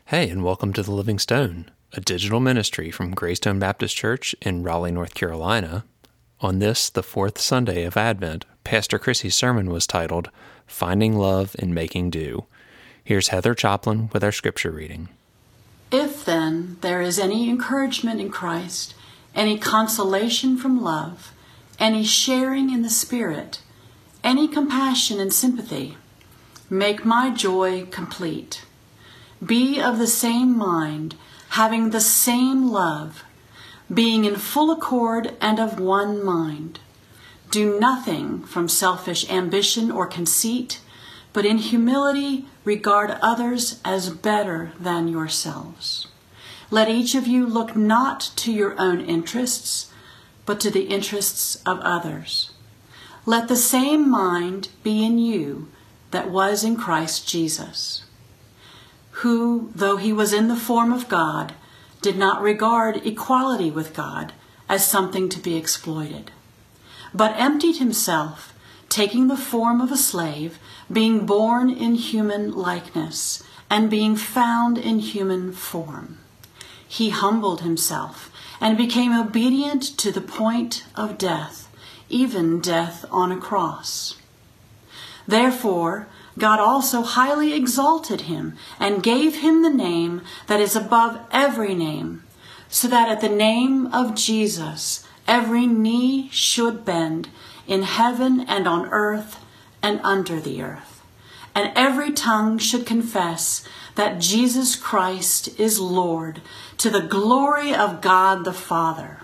Hey, and welcome to The Living Stone, a digital ministry from Greystone Baptist Church in Raleigh, North Carolina. On this, the fourth Sunday of Advent, Pastor Chrissy's sermon was titled, Finding Love in Making Do. Here's Heather Choplin with our scripture reading. If then there is any encouragement in Christ, any consolation from love, any sharing in the Spirit, any compassion and sympathy, make my joy complete. Be of the same mind, having the same love, being in full accord and of one mind. Do nothing from selfish ambition or conceit, but in humility regard others as better than yourselves. Let each of you look not to your own interests, but to the interests of others. Let the same mind be in you that was in Christ Jesus, who, though he was in the form of God, did not regard equality with God as something to be exploited, but emptied himself, taking the form of a slave, being born in human likeness, and being found in human form. He humbled himself and became obedient to the point of death, even death on a cross. Therefore, God also highly exalted him and gave him the name that is above every name, so that at the name of Jesus every knee should bend in heaven and on earth and under the earth, and every tongue should confess that Jesus Christ is Lord, to the glory of God the Father.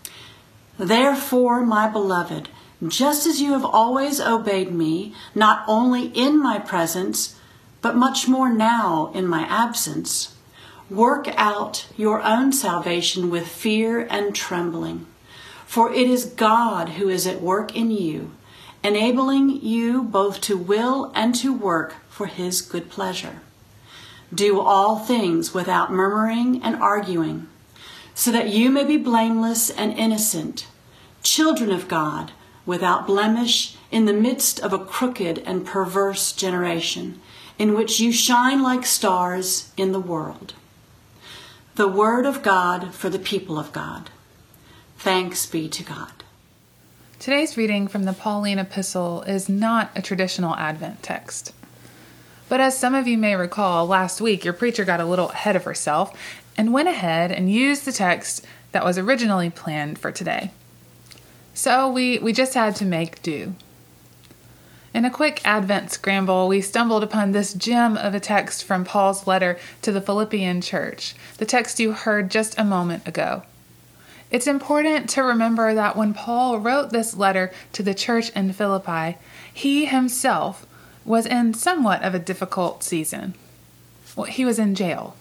Therefore, my beloved, just as you have always obeyed me, not only in my presence, but much more now in my absence, work out your own salvation with fear and trembling. For it is God who is at work in you, enabling you both to will and to work for his good pleasure. Do all things without murmuring and arguing, so that you may be blameless and innocent, children of God, without blemish, in the midst of a crooked and perverse generation, in which you shine like stars in the world. The word of God for the people of God. Thanks be to God. Today's reading from the Pauline epistle is not a traditional Advent text. But as some of you may recall, last week your preacher got a little ahead of herself and went ahead and used the text that was originally planned for today. So we just had to make do. In a quick Advent scramble, we stumbled upon this gem of a text from Paul's letter to the Philippian church, the text you heard just a moment ago. It's important to remember that when Paul wrote this letter to the church in Philippi, he himself was in somewhat of a difficult season. Well, he was in jail.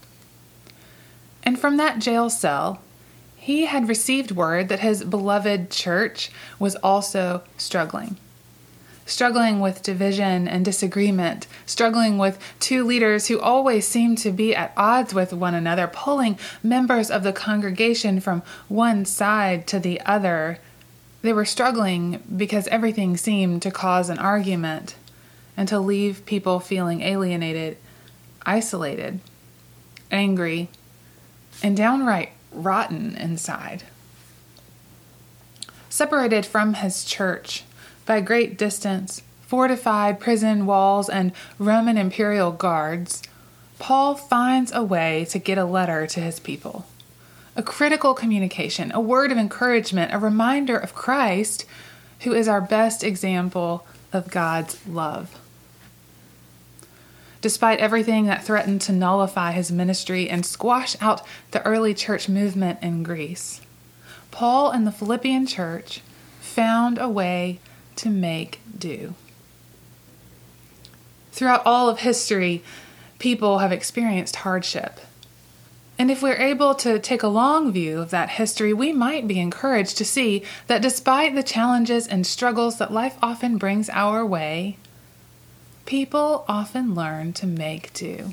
And from that jail cell, he had received word that his beloved church was also struggling with division and disagreement, struggling with two leaders who always seemed to be at odds with one another, pulling members of the congregation from one side to the other. They were struggling because everything seemed to cause an argument and to leave people feeling alienated, isolated, angry, and downright rotten inside. Separated from his church by great distance, fortified prison walls and Roman imperial guards, Paul finds a way to get a letter to his people. A critical communication, a word of encouragement, a reminder of Christ, who is our best example of God's love. Despite everything that threatened to nullify his ministry and squash out the early church movement in Greece, Paul and the Philippian church found a way to make do. Throughout all of history, people have experienced hardship. And if we're able to take a long view of that history, we might be encouraged to see that despite the challenges and struggles that life often brings our way, people often learn to make do.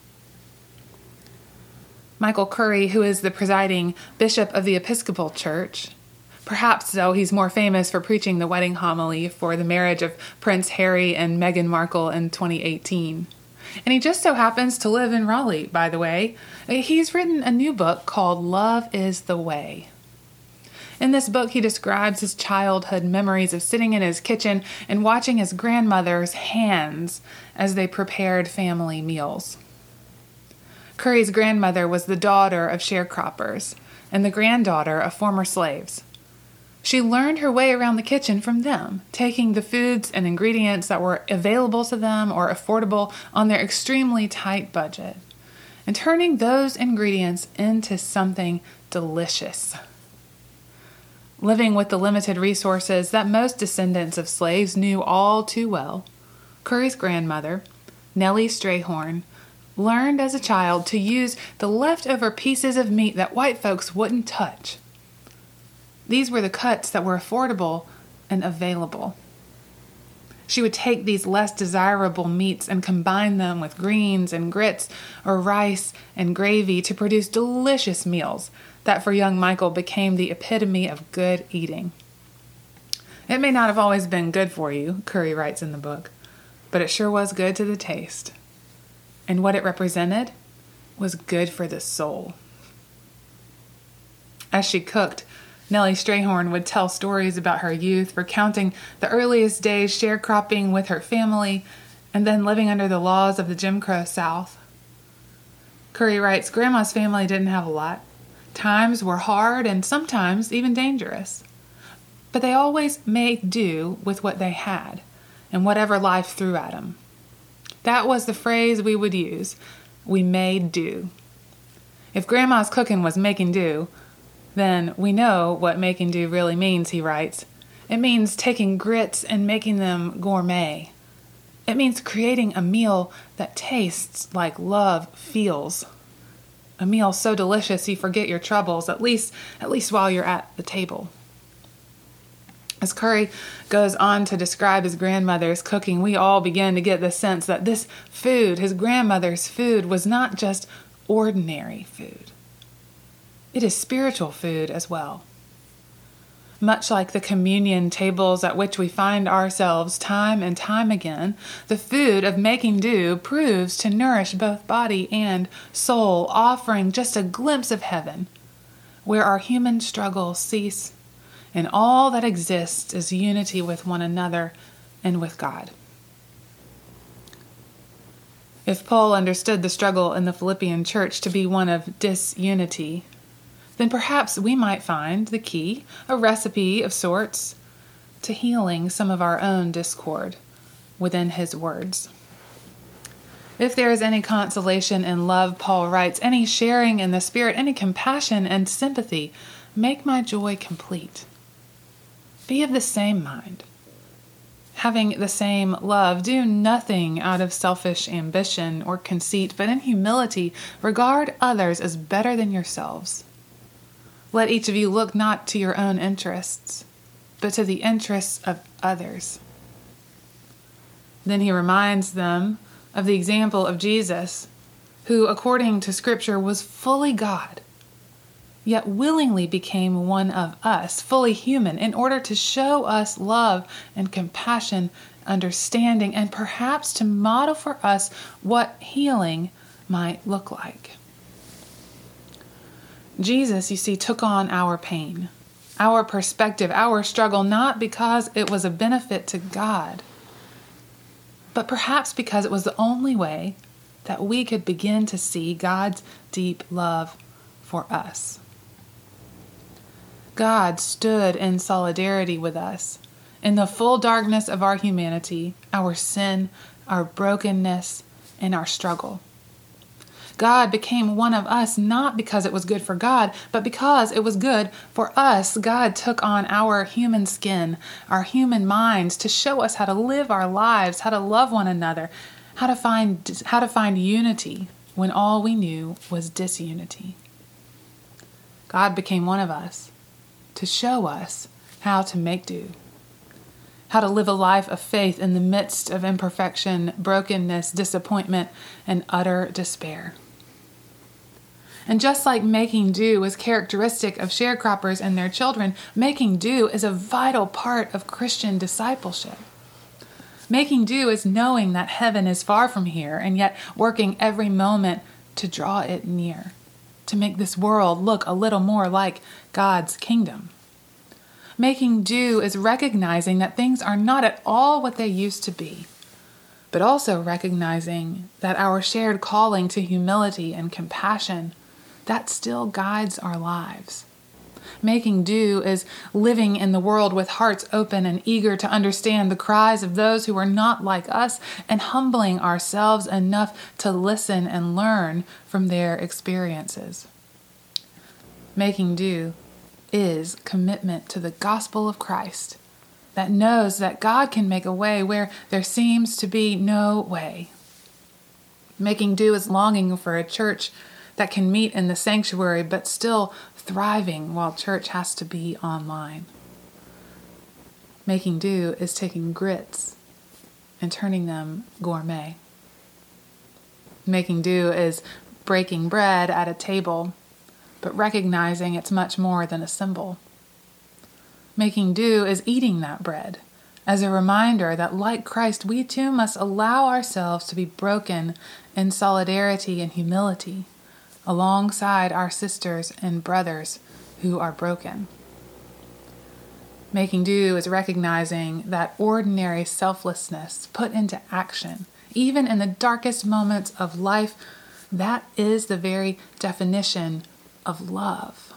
Michael Curry, who is the presiding bishop of the Episcopal Church, perhaps though he's more famous for preaching the wedding homily for the marriage of Prince Harry and Meghan Markle in 2018, And he just so happens to live in Raleigh, by the way. He's written a new book called Love is the Way. In this book, he describes his childhood memories of sitting in his kitchen and watching his grandmother's hands as they prepared family meals. Curry's grandmother was the daughter of sharecroppers and the granddaughter of former slaves. She learned her way around the kitchen from them, taking the foods and ingredients that were available to them or affordable on their extremely tight budget, and turning those ingredients into something delicious. Living with the limited resources that most descendants of slaves knew all too well, Curry's grandmother, Nellie Strayhorn, learned as a child to use the leftover pieces of meat that white folks wouldn't touch. These were the cuts that were affordable and available. She would take these less desirable meats and combine them with greens and grits or rice and gravy to produce delicious meals that for young Michael became the epitome of good eating. It may not have always been good for you, Curry writes in the book, but it sure was good to the taste. And what it represented was good for the soul. As she cooked, Nellie Strayhorn would tell stories about her youth, recounting the earliest days sharecropping with her family and then living under the laws of the Jim Crow South. Curry writes, Grandma's family didn't have a lot. Times were hard and sometimes even dangerous. But they always made do with what they had and whatever life threw at them. That was the phrase we would use. We made do. If Grandma's cooking was making do, then we know what making do really means, he writes. It means taking grits and making them gourmet. It means creating a meal that tastes like love feels. A meal so delicious you forget your troubles, at least while you're at the table. As Curry goes on to describe his grandmother's cooking, we all begin to get the sense that this food, his grandmother's food, was not just ordinary food. It is spiritual food as well. Much like the communion tables at which we find ourselves time and time again, the food of making do proves to nourish both body and soul, offering just a glimpse of heaven, where our human struggles cease, and all that exists is unity with one another and with God. If Paul understood the struggle in the Philippian church to be one of disunity, then perhaps we might find the key, a recipe of sorts, to healing some of our own discord within his words. If there is any consolation in love, Paul writes, any sharing in the Spirit, any compassion and sympathy, make my joy complete. Be of the same mind. Having the same love, do nothing out of selfish ambition or conceit, but in humility regard others as better than yourselves. Let each of you look not to your own interests, but to the interests of others. Then he reminds them of the example of Jesus, who, according to Scripture, was fully God, yet willingly became one of us, fully human, in order to show us love and compassion, understanding, and perhaps to model for us what healing might look like. Jesus, you see, took on our pain, our perspective, our struggle, not because it was a benefit to God, but perhaps because it was the only way that we could begin to see God's deep love for us. God stood in solidarity with us in the full darkness of our humanity, our sin, our brokenness, and our struggle. God became one of us not because it was good for God, but because it was good for us. God took on our human skin, our human minds, to show us how to live our lives, how to love one another, how to find unity when all we knew was disunity. God became one of us to show us how to make do, how to live a life of faith in the midst of imperfection, brokenness, disappointment, and utter despair. And just like making do was characteristic of sharecroppers and their children, making do is a vital part of Christian discipleship. Making do is knowing that heaven is far from here and yet working every moment to draw it near, to make this world look a little more like God's kingdom. Making do is recognizing that things are not at all what they used to be, but also recognizing that our shared calling to humility and compassion, that still guides our lives. Making do is living in the world with hearts open and eager to understand the cries of those who are not like us and humbling ourselves enough to listen and learn from their experiences. Making do is commitment to the gospel of Christ that knows that God can make a way where there seems to be no way. Making do is longing for a church that can meet in the sanctuary but still thriving while church has to be online. Making do is taking grits and turning them gourmet. Making do is breaking bread at a table, but recognizing it's much more than a symbol. Making do is eating that bread as a reminder that, like Christ, we too must allow ourselves to be broken in solidarity and humility alongside our sisters and brothers who are broken. Making do is recognizing that ordinary selflessness put into action, even in the darkest moments of life, that is the very definition of love.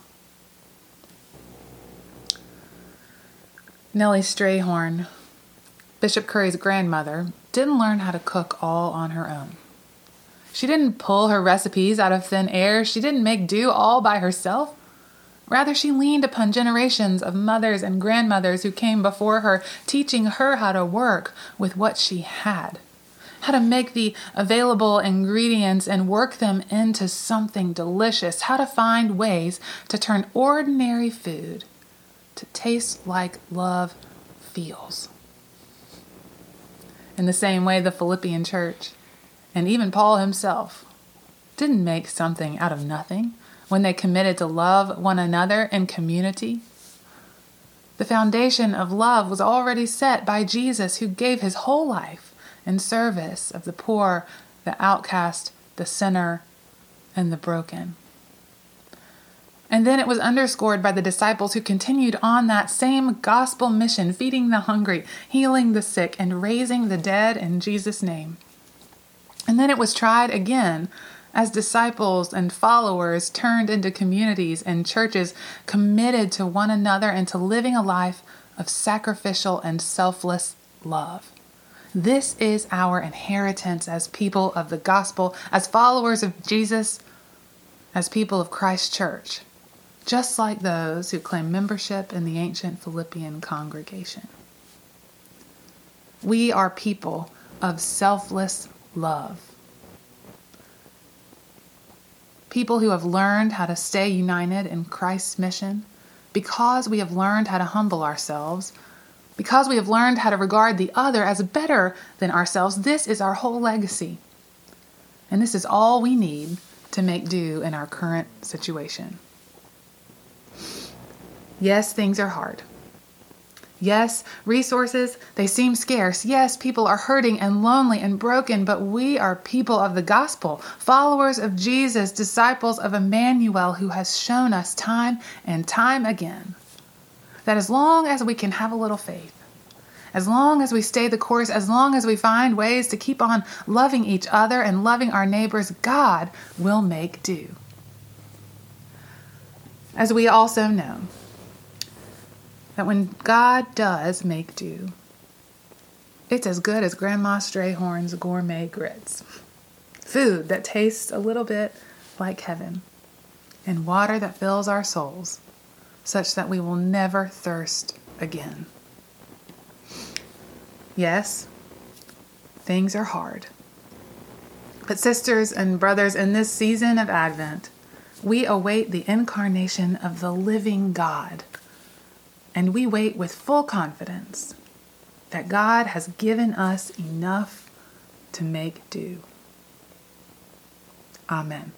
Nellie Strayhorn, Bishop Curry's grandmother, didn't learn how to cook all on her own. She didn't pull her recipes out of thin air. She didn't make do all by herself. Rather, she leaned upon generations of mothers and grandmothers who came before her, teaching her how to work with what she had, how to make the available ingredients and work them into something delicious, how to find ways to turn ordinary food to taste like love feels. In the same way, the Philippian church, and even Paul himself, didn't make something out of nothing when they committed to love one another in community. The foundation of love was already set by Jesus, who gave his whole life in service of the poor, the outcast, the sinner, and the broken. And then it was underscored by the disciples who continued on that same gospel mission, feeding the hungry, healing the sick, and raising the dead in Jesus' name. And then it was tried again as disciples and followers turned into communities and churches committed to one another and to living a life of sacrificial and selfless love. This is our inheritance as people of the gospel, as followers of Jesus, as people of Christ's church, just like those who claim membership in the ancient Philippian congregation. We are people of selfless love. People who have learned how to stay united in Christ's mission because we have learned how to humble ourselves, because we have learned how to regard the other as better than ourselves. This is our whole legacy. And this is all we need to make do in our current situation. Yes, things are hard. Yes, resources, they seem scarce. Yes, people are hurting and lonely and broken, but we are people of the gospel, followers of Jesus, disciples of Emmanuel, who has shown us time and time again that as long as we can have a little faith, as long as we stay the course, as long as we find ways to keep on loving each other and loving our neighbors, God will make do. As we also know, that when God does make do, it's as good as Grandma Strayhorn's gourmet grits. Food that tastes a little bit like heaven, and water that fills our souls, such that we will never thirst again. Yes, things are hard. But sisters and brothers, in this season of Advent, we await the incarnation of the living God. And we wait with full confidence that God has given us enough to make do. Amen.